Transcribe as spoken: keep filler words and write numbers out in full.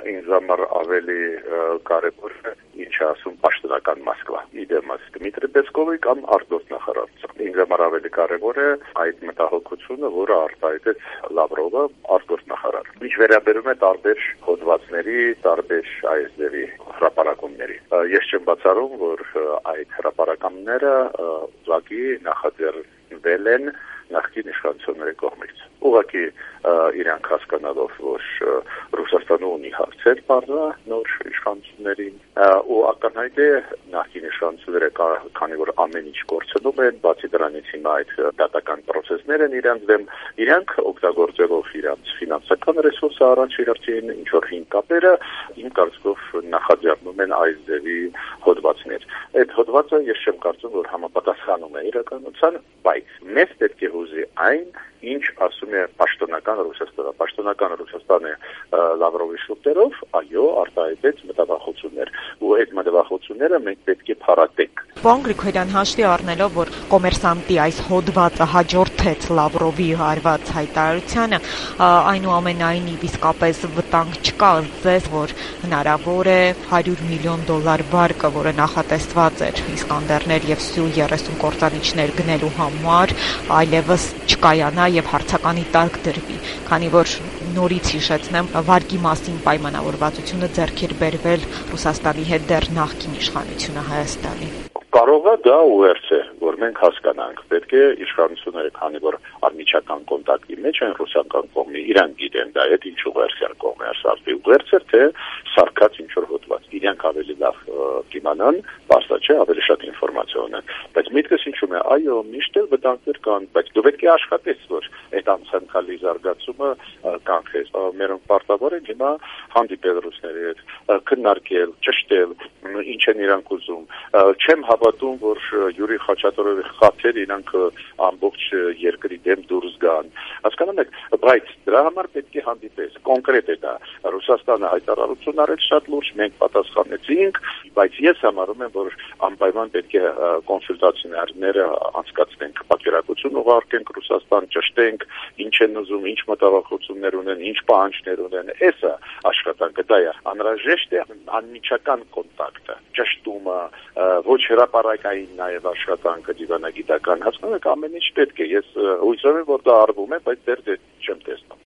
ինձ համար ավելի կարևոր է, ինչ ասում պաշտոնական Մոսկվա։ Իդեմս Դմիտրի Պեսկովի կամ արտգործնախարարը։ Ինձ համար ավելի կարևոր է այդ մտահոգությունը, որը արտահայտեց Լավրովը արտգործնախարար։ Ինչ վերաբերում է տարբեր հոդվածների, տարբեր այս ձևի հրապարակումների։ Ես չեմ բացառում, որ այդ հրապարակումները ուղղակի նախաձեռնվել են նախկին իշխանությունների կողմից։ Ուղղակի իրանք հասկանալով, որ Ռուսաստանը ունի հարցեր բարձր նոր իշխանություններին, ու ակնհայտ է նախկին իշխանությունները, քանի որ ամեն ինչ կորցնում են, բացի դրանից հիմա այդ դատական process-ներ են իրանց դեմ, իրանք օգտագործելով իրանց ֆինանսական ռեսուրսը առաջ իրացին, ինչ որ հին կապերը, իմ կարծիքով նախաձեռնում են այս ձևի հոդվածներ։ Այդ հոդվածը ես չեմ կարծում, որ համապատասխանում է իրականության, բայց մեզ պետք է հուզի այն, ինչ ասում է պաշտոնական Ռուսաստանը։ Պաշտոնական Ռուսաստանը Լավրովի շուրթերով, այո, արտահայտեց մտավախություններ, ու այդ մտավախությունները մենք պետք է փարատենք։ Պարոն Գրիգորյան, հաշվի առնելով, որ կոմերսանտի այս հոդվածը հաջորդեց Լավրովի արված հայտարարությանը, այնուամենայնիվ իսկապես վտանգ չկա ձեզ, որ հնարավոր է հարյուր միլիոն դոլար վարկը, որը նախատեսված էր Իսկանդերներ եւ Սյու երեսուն կործանիչներ գնելու համար, այլևս չկայանա եւ հարցականի տակ դրվի, քանի որ նորից հիշեցնեմ, վարկի մասին պայմանավորվածությունը ձեռք էր բերվել Ռուսաստանի հետ դեռ նախկին իշխանությունը Հայաստանի։ Կարող է դա ուղերձ է, որ մենք հասկանանք, պետք է իշխանությունները, քանի որ անմիջական կոնտակտի մեջ են ռուսական կողմի, իրանք գիտեն դա այդ ինչ ուղերձ է կողմի ասածի ուղերձ է, թե սարքած ինչ որ հոդված, իրանք ավելի լավ կիմանան, բարձր չէ, ավելի շատ ինֆորմացիա ունեն, բայց միտքս ինչու՞մ է, այո, միշտ էլ վտանգներ կան, բայց դու պետք է աշխատես, որ այդ անցանկալի զարգացումը կանխես։ Մերոնք պարտավոր են հիմա հանդիպել ռուսների հետ, քննարկել, ճշտել, ինչ են իրանք ուզում։ Չեմ հավատում, որ Յուրի Խաչատուրովի խաթեր իրանք ամբողջ երկրի դեմ դուրս գան։ Հասկանում եք, բայց դրա համար պետք է հանդիպես, կոնկրետ է դա։ Ռուսաստանը հայտարարություն արեց շատ լուրջ, մենք պատասխանեցինք, բայց ես համարում եմ, որ անպայման պետք է կոնսուլտացիաները անցկացնենք, պատկերակություն ուղարկենք Ռուսաստան, ճշտենք, ինչ են ուզում, ինչ մտավախություններ ունեն, ինչ պահանջներ ունեն։ Էսը աշխատանքը դա է։ Անհրաժեշտ է անմիջական կոնտակտը, ճշտումը, ոչ հրապարակային նաև աշխատանքը դիվանագիտական, հասկանում եք, ամեն ինչ պետք է։ Ես հույսով եմ, որ դա արվում է, բայց դեռ չեմ տեսնում։